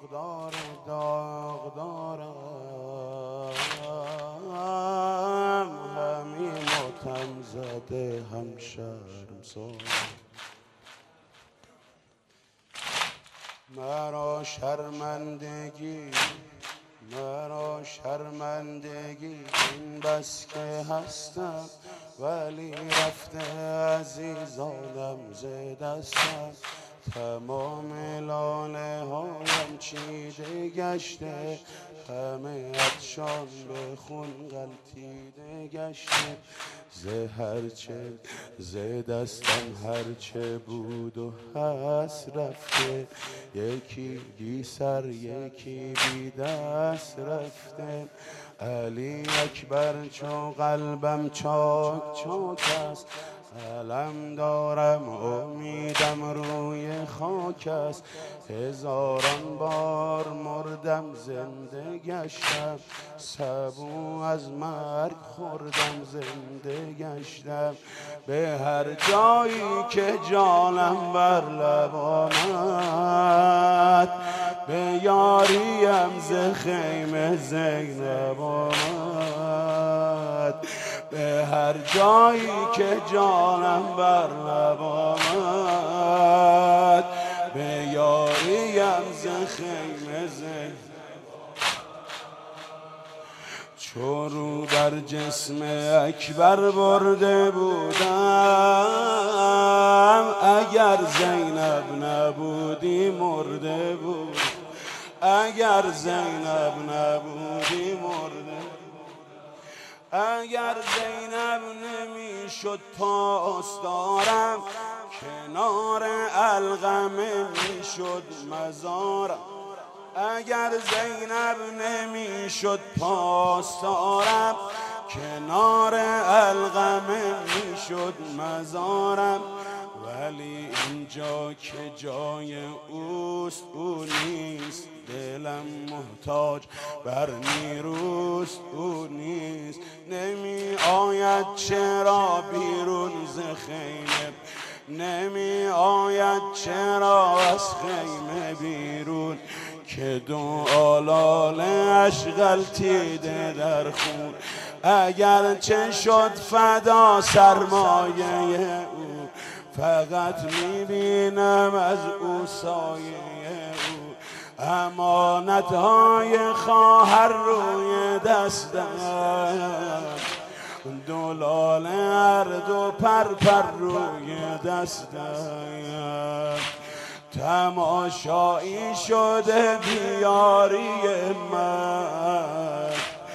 داغ دارم، همین ماتم زده هم شرمسار. مرا شرمندگی این بس که هستم، ولی رفته عزیزانم ز دستم. تمام لاله هایم چیده گشته، همه عطشان به خون غلتیده گشته. ز دستم هرچه بود و هست رفته، یکی بی سر یکی بی دست رفته. علی اکبر چو قلبم چاک است، علم دارم امیدم روی خاک است. هزاران بار مردم زنده گشتم، سبو از مرگ خوردم زنده گشتم. به هر جایی که جانم بر لب آمد، به یاریم ز خیمه زینب آمد. به هر جایی که جانم بر لب آمد، به یاریم ز خیمه زینب. چو رو بر جسم اکبر برده بودم، اگر زینب نبودی مرده بود. اگر زینب نبودی مرده. اگر زینب نمیشد پاسدارم، کنار القمه میشد مزارم. اگر زینب نمیشد پاسدارم، کنار القمه میشد مزارم. ولی اینجا که جای اوست او نیست، دلم محتاج بر نیروست او نیست. نمی آید چرا بیرون ز خیمه، نمی آید چرا از خیمه بیرون، که دو آلاله اش غلتیده در خون. اگر چه شد فدا سرمایه او، فقط میبینم از او سایه او. امانتهای خواهر روی دستم، دو لاله هر دو پر روی دستم. تماشایی شده بیاری من،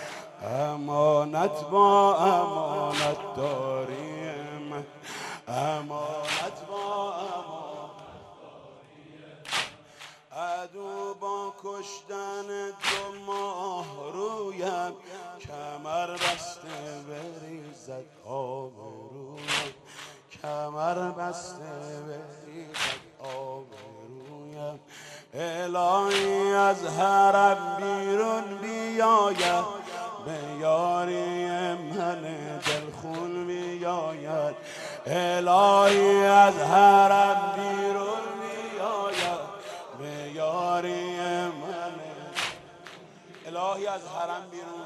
امانت با امانت داری من. امانت با امانت داری من. عدو با کشتن دو ماه رویم، کمر بسته بریزد آب رویم. کمر بسته بریزد آب رویم. الهی از حرم بیرون بیاید، به یاری من دلخون بیاید. الهی از حرم بیرون بیاید، به یاری من. الهی از حرم بیرون